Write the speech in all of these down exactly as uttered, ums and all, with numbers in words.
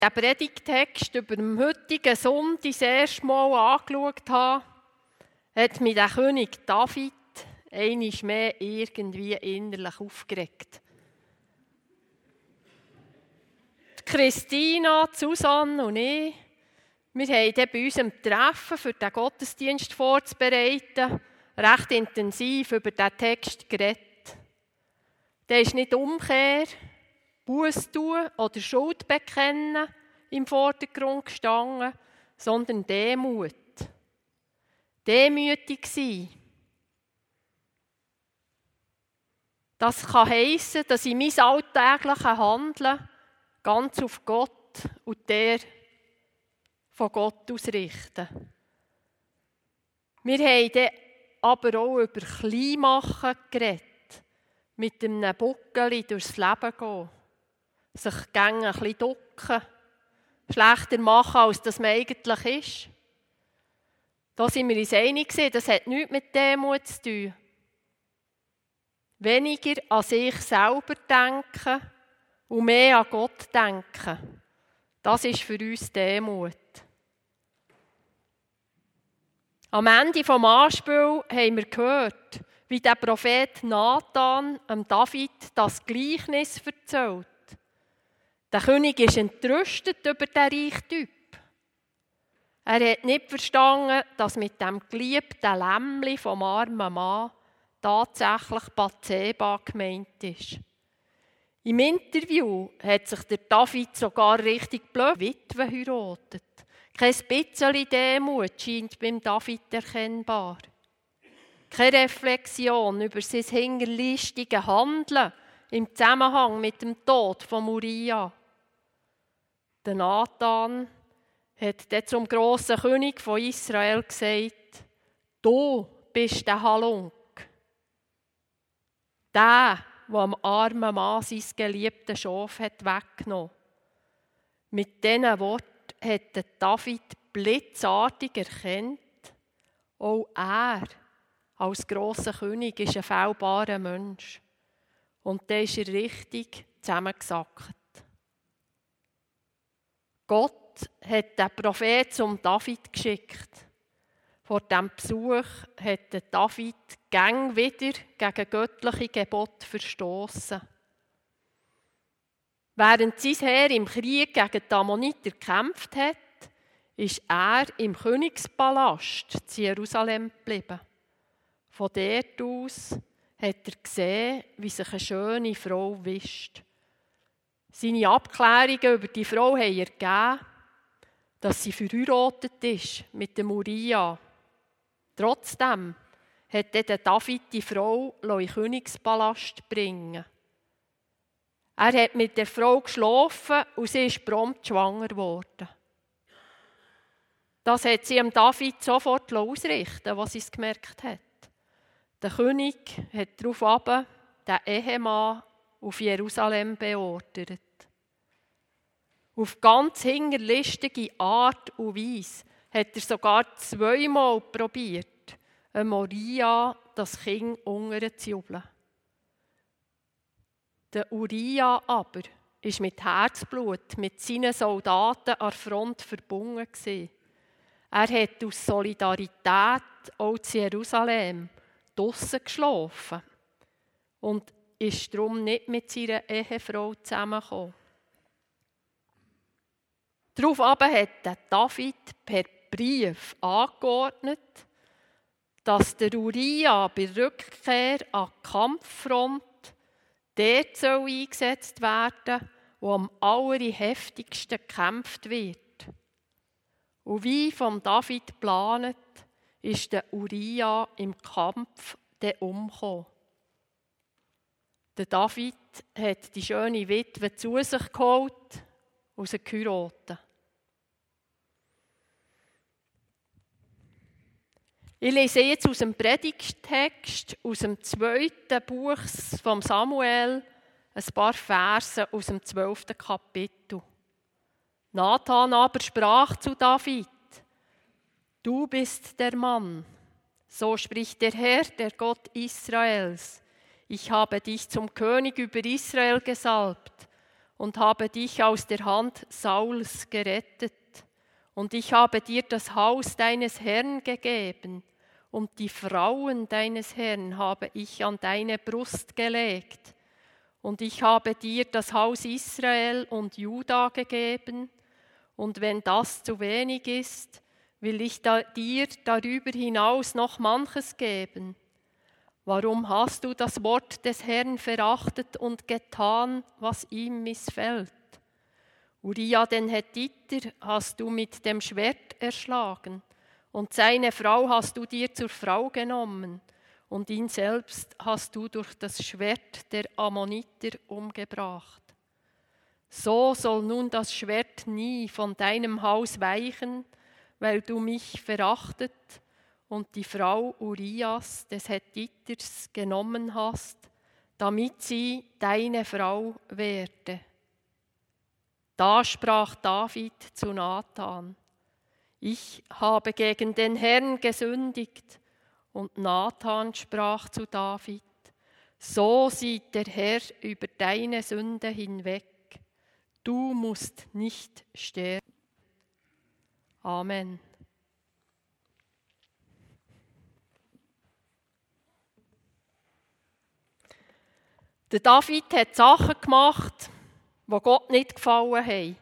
den Predigttext über den heutigen Sonntag das erste Mal angeschaut habe, hat mich der König David einmal mehr irgendwie innerlich aufgeregt. Die Christina, Susanne und ich, wir haben dann bei unserem Treffen, für den Gottesdienst vorzubereiten, recht intensiv über diesen Text geredet. Der ist nicht Umkehr, Buß tun oder Schuld bekennen im Vordergrund gestanden, sondern Demut. Demütig sein. Das kann heissen, dass ich mein alltägliches Handeln ganz auf Gott und der von Gott ausrichte. Wir haben dann aber auch über Kleinmachen geredet, mit einem Buckeli durchs Leben gehen, sich gerne ein bisschen ducken, schlechter machen, als das man eigentlich ist. Da sind wir uns einig, das hat nichts mit Demut zu tun. Weniger an sich selber denken und mehr an Gott denken. Das ist für uns Demut. Am Ende des Anspiels haben wir gehört, wie der Prophet Nathan dem David das Gleichnis erzählt. Der König ist entrüstet über den Reichtum. Er hat nicht verstanden, dass mit dem geliebten Lämmli vom armen Mann tatsächlich Bathseba gemeint ist. Im Interview hat sich der David sogar richtig blöd Witwe heiratet. Kein bisschen Demut scheint beim David erkennbar. Keine Reflexion über sein hinterlistiges Handeln im Zusammenhang mit dem Tod von Uria. Der Nathan hat dann zum grossen König von Israel gesagt: Du bist der Halunk. Der, der am armen Mann sein geliebtes Schaf weggenommen hat. Mit diesen Worten hat David blitzartig erkannt, auch er als grosser König ist ein fehlbarer Mensch. Und dann ist er richtig zusammengesackt. Gott hat den Prophet zum David geschickt. Vor diesem Besuch hat David gang wieder gegen göttliche Gebote verstoßen. Während sein Heer im Krieg gegen die Ammoniter gekämpft hat, ist er im Königspalast zu Jerusalem geblieben. Von dort aus hat er gesehen, wie sich eine schöne Frau wischt. Seine Abklärungen über die Frau haben ergeben, dass sie verheiratet ist mit dem Uria. Trotzdem hat dann David die Frau in den Königspalast bringen. Er hat mit der Frau geschlafen und sie ist prompt schwanger geworden. Das hat sie am David sofort ausrichten, was sie es gemerkt hat. Der König hat daraufhin den Ehemann auf Jerusalem beordert. Auf ganz hinterlistige Art und Weise hat er sogar zweimal probiert, Uria das Kind unten zu jubeln. Der Uria aber war mit Herzblut mit seinen Soldaten an der Front verbunden. Er hat aus Solidarität auch zu Jerusalem draussen geschlafen und ist darum nicht mit seiner Ehefrau zusammengekommen. Daraufhin hat David per Brief angeordnet, dass der Uria bei Rückkehr an die Kampffront dort soll eingesetzt werden, wo am allerheftigsten gekämpft wird. Und wie von David geplant, ist der Uria im Kampf dann umgekommen. Der David hat die schöne Witwe zu sich geholt und sie geheiratet. Ich lese jetzt aus dem Predigttext, aus dem zweiten Buch von Samuel, ein paar Verse aus dem zwölften Kapitel. Nathan aber sprach zu David: Du bist der Mann, so spricht der Herr, der Gott Israels. Ich habe dich zum König über Israel gesalbt und habe dich aus der Hand Sauls gerettet. Und ich habe dir das Haus deines Herrn gegeben, und die Frauen deines Herrn habe ich an deine Brust gelegt. Und ich habe dir das Haus Israel und Juda gegeben, und wenn das zu wenig ist, will ich da, dir darüber hinaus noch manches geben. Warum hast du das Wort des Herrn verachtet und getan, was ihm missfällt? Uria den Hethiter hast du mit dem Schwert erschlagen, und seine Frau hast du dir zur Frau genommen, und ihn selbst hast du durch das Schwert der Ammoniter umgebracht. So soll nun das Schwert nie von deinem Haus weichen, weil du mich verachtet und die Frau Urias des Hethiters genommen hast, damit sie deine Frau werde. Da sprach David zu Nathan: Ich habe gegen den Herrn gesündigt. Und Nathan sprach zu David: So sieht der Herr über deine Sünde hinweg. Du musst nicht sterben. Amen. Der David hat Sachen gemacht, die Gott nicht gefallen haben.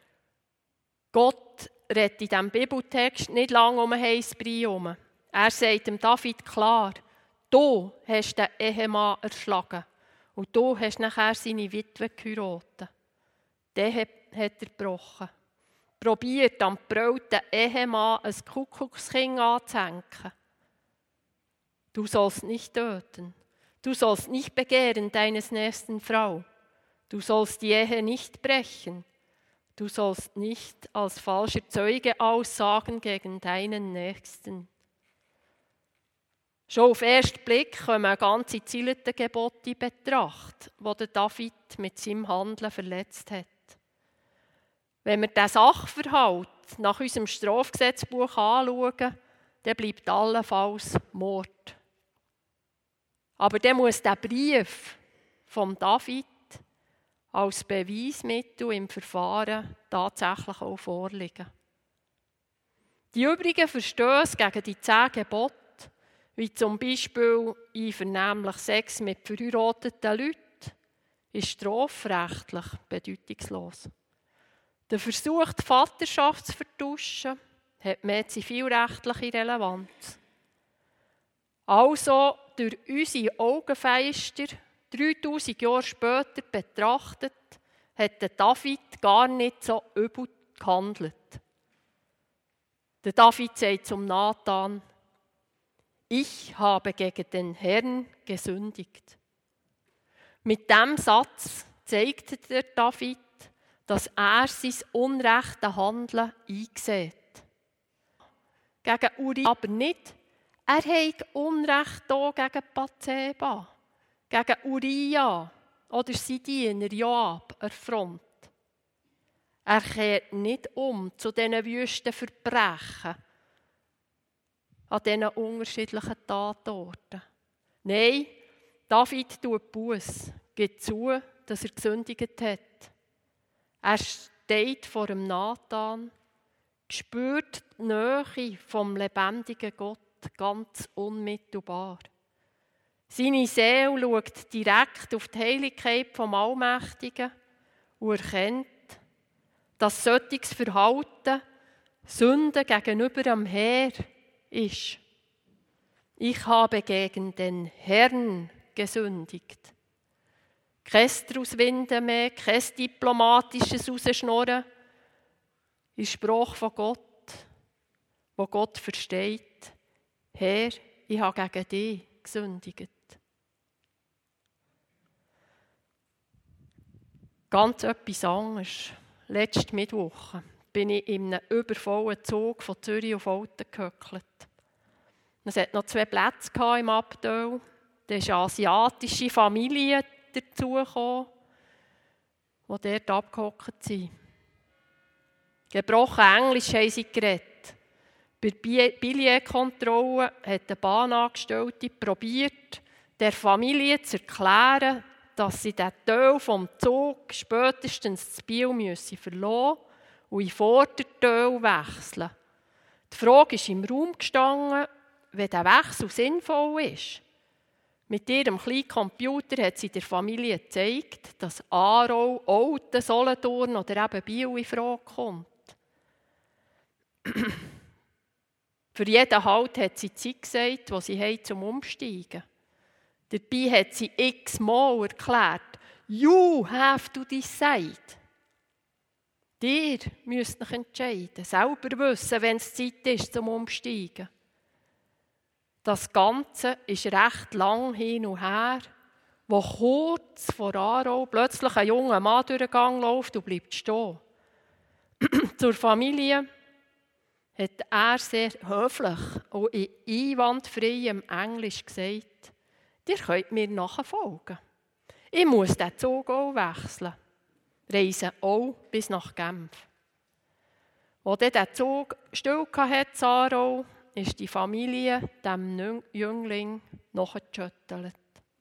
Gott redet in diesem Bibeltext nicht lange um einen heissen Brei herum. Er sagt dem David klar: Du hast den Ehemann erschlagen und du hast nachher seine Witwe geheiratet. Den hat er gebrochen. Probiert, am gebrüllten Ehemann ein Kuckuckskind anzuhängen. Du sollst nicht töten. Du sollst nicht begehren deines nächsten Frau. Du sollst die Ehe nicht brechen. Du sollst nicht als falscher Zeuge aussagen gegen deinen Nächsten. Schon auf den ersten Blick kommen ganze Zielete Gebote in Betracht, die David mit seinem Handeln verletzt hat. Wenn wir diesen Sachverhalt nach unserem Strafgesetzbuch anschauen, dann bleibt allenfalls Mord. Aber dann muss der Brief von David als Beweismittel im Verfahren tatsächlich auch vorliegen. Die übrigen Verstöße gegen die zehn Gebote, wie zum Beispiel einvernehmlich Sex mit verheirateten Leuten, ist strafrechtlich bedeutungslos. Der Versuch, die Vaterschaft zu vertuschen, hat mehr zivilrechtliche Relevanz. Also, durch unsere Augenfeister, dreitausend Jahre später betrachtet, hat der David gar nicht so übel gehandelt. Der David sagt zum Nathan: Ich habe gegen den Herrn gesündigt. Mit diesem Satz zeigt der David, dass er sein unrechte Handeln einsieht. Gegen Uri aber nicht. Er hat Unrecht hier gegen Bathseba, gegen Uria oder sein Diener Joab an der Front. Er kehrt nicht um zu diesen wüsten Verbrechen an diesen unterschiedlichen Tatorten. Nein, David tut Buß, gibt zu, dass er gesündigt hat. Er steht vor dem Nathan, spürt die Nähe vom lebendigen Gott ganz unmittelbar. Seine Seele schaut direkt auf die Heiligkeit vom Allmächtigen und erkennt, dass solches Verhalten Sünde gegenüber dem Herr ist. Ich habe gegen den Herrn gesündigt. Kein Straußwinden mehr, kein diplomatisches Rausschnurren. In Sprache von Gott, wo Gott versteht: Herr, ich habe gegen dich gesündigt. Ganz etwas anderes. Letzten Mittwoch bin ich in einem übervollen Zug von Zürich auf Olten gehöckelt. Es hatte noch zwei Plätze im Abteil. Da ist eine asiatische Familie dazugekommen, die dort abgehockt sind. Gebrochen Englisch haben sie geredet. Bei der Billetkontrolle hat der Bahnangestellte probiert, der Familie zu erklären, dass sie diesen Teil vom Zug spätestens zu Biel müssen verlassen und in den Vorderteil wechseln. Die Frage ist im Raum gestanden, wenn der Wechsel sinnvoll ist. Mit ihrem kleinen Computer hat sie der Familie gezeigt, dass Aarau, Olten, Solothurn oder eben Biel in Frage kommt. Für jeden Halt hat sie Zeit gesagt, die sie haben zum Umsteigen. Dabei hat sie x-mal erklärt, «You have to decide.» Ihr müsst euch entscheiden, selber wissen, wenn es Zeit ist zum Umsteigen. Das Ganze ist recht lang hin und her, wo kurz vor Aarau plötzlich ein junger Mann durch den Gang läuft und bleibt stehen. Zur Familie hat er sehr höflich und in einwandfreiem Englisch gesagt, ihr könnt mir nachfolgen. Ich muss den Zug auch wechseln. Reisen auch bis nach Genf. Als dann der Zug still hatte in Aarau, ist die Familie dem Jüngling nachgeschüttelt.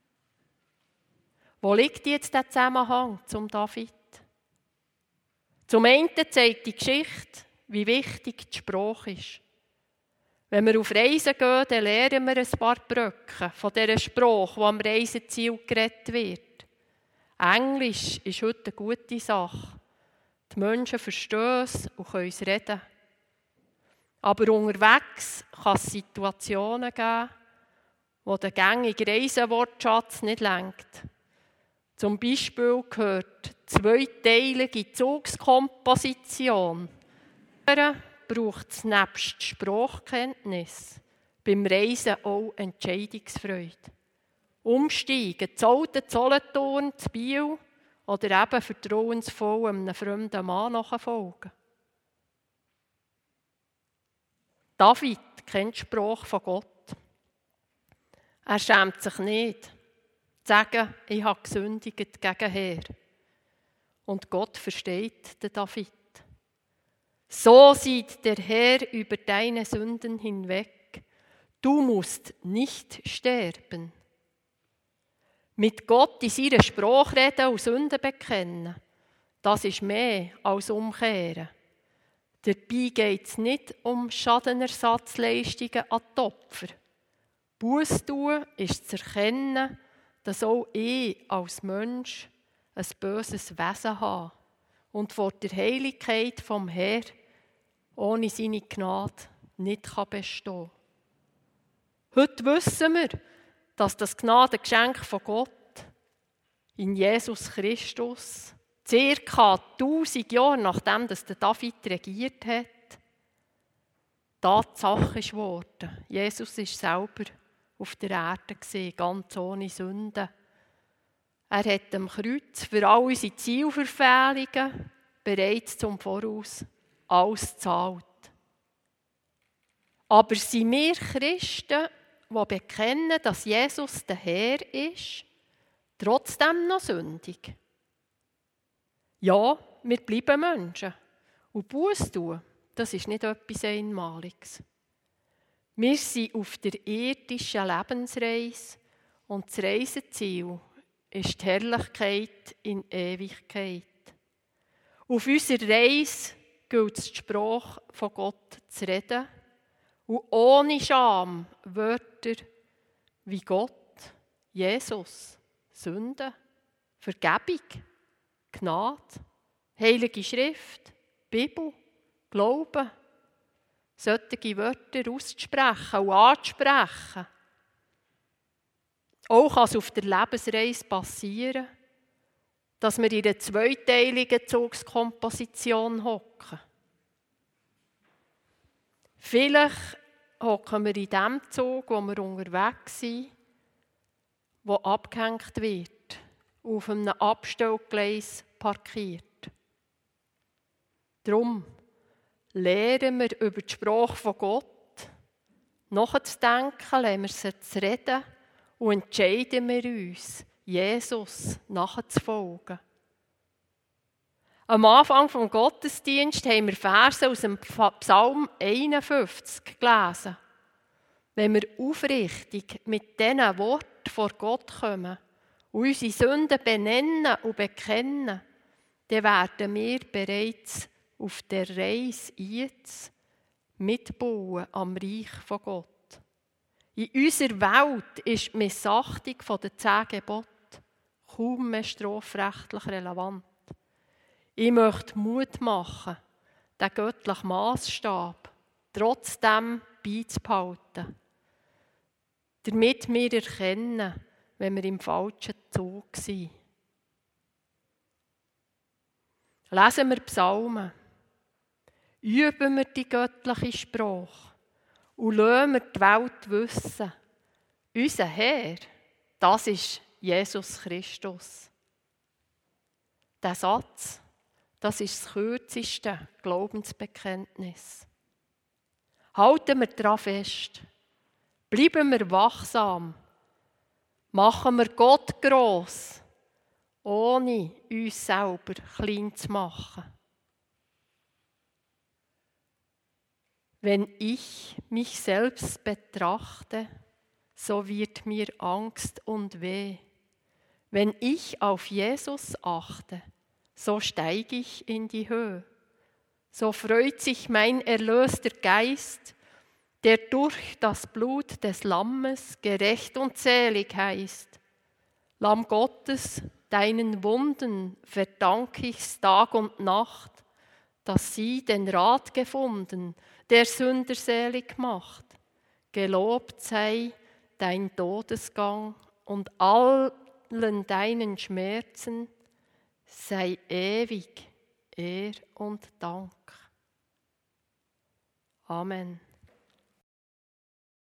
Wo liegt jetzt der Zusammenhang zum David? Zum einen zeigt die Geschichte, wie wichtig die Sprache ist. Wenn wir auf Reisen gehen, dann lernen wir ein paar Brücken von dieser Sprache, die am Reiseziel geredet wird. Englisch ist heute eine gute Sache. Die Menschen verstehen es und können es reden. Aber unterwegs kann es Situationen geben, wo der gängige Reisewortschatz nicht lenkt. Zum Beispiel gehört die zweiteilige Zugskomposition. Braucht es nebst Sprachkenntnis beim Reisen auch Entscheidungsfreude. Umsteigen, zu Olten, zu Solothurn, zu Biel oder eben vertrauensvoll einem fremden Mann nachfolgen. David kennt die Sprache von Gott. Er schämt sich nicht, zu sagen, ich habe gesündigt gegen Herr. Und Gott versteht den David. So sieht der Herr über deine Sünden hinweg. Du musst nicht sterben. Mit Gott in seiner Sprache reden und Sünden bekennen, das ist mehr als umkehren. Dabei geht es nicht um Schadenersatzleistungen an die Opfer. Buß tun ist zu erkennen, dass auch ich als Mensch ein böses Wesen habe und vor der Heiligkeit vom Herrn ohne seine Gnade nicht bestehen kann. Heute wissen wir, dass das Gnadengeschenk von Gott in Jesus Christus, circa tausend Jahre nachdem dass der David regiert hat, Tatsache ist geworden. Jesus war selber auf der Erde gewesen, ganz ohne Sünde. Er hat am Kreuz für all unsere Zielverfehlungen bereits zum Voraus alles gezahlt. Aber sind wir Christen, die bekennen, dass Jesus der Herr ist, trotzdem noch sündig? Ja, wir bleiben Menschen. Und Buß tun, das ist nicht etwas Einmaliges. Wir sind auf der irdischen Lebensreise und das Reiseziel ist die Herrlichkeit in Ewigkeit. Auf unserer Reise gilt es, die Sprache von Gott zu reden und ohne Scham Wörter wie Gott, Jesus, Sünde, Vergebung, Gnade, Heilige Schrift, Bibel, Glauben, solche Wörter auszusprechen und anzusprechen. Auch kann es auf der Lebensreise passieren, dass wir in einer zweiteiligen Zugskomposition hocken. Vielleicht hocken wir in dem Zug, wo wir unterwegs sind, wo abgehängt wird, auf einem Abstellgleis parkiert. Darum lernen wir über die Sprache von Gott, nachzudenken, lernen wir sie zu reden und entscheiden wir uns, Jesus nachzufolgen. Am Anfang des Gottesdienstes haben wir Verse aus dem Psalm einundfünfzig gelesen. Wenn wir aufrichtig mit diesen Worten vor Gott kommen und unsere Sünden benennen und bekennen, dann werden wir bereits auf der Reise jetzt mitbauen am Reich von Gott. In unserer Welt ist die Missachtung der zehn Gebote kaum mehr strafrechtlich relevant. Ich möchte Mut machen, den göttlichen Massstab trotzdem beizubehalten, damit wir erkennen, wenn wir im falschen Zug sind. Lesen wir Psalmen, üben wir die göttliche Sprache und lassen wir die Welt wissen, unser Herr, das ist Jesus Christus. Der Satz, das ist das kürzeste Glaubensbekenntnis. Halten wir daran fest, bleiben wir wachsam, machen wir Gott gross, ohne uns selber klein zu machen. Wenn ich mich selbst betrachte, so wird mir Angst und weh. Wenn ich auf Jesus achte, so steige ich in die Höhe. So freut sich mein erlöster Geist, der durch das Blut des Lammes gerecht und selig heißt. Lamm Gottes, deinen Wunden verdank ich's Tag und Nacht, dass sie den Rat gefunden, der Sünder selig macht. Gelobt sei dein Todesgang und allen deinen Schmerzen sei ewig Ehr und Dank. Amen.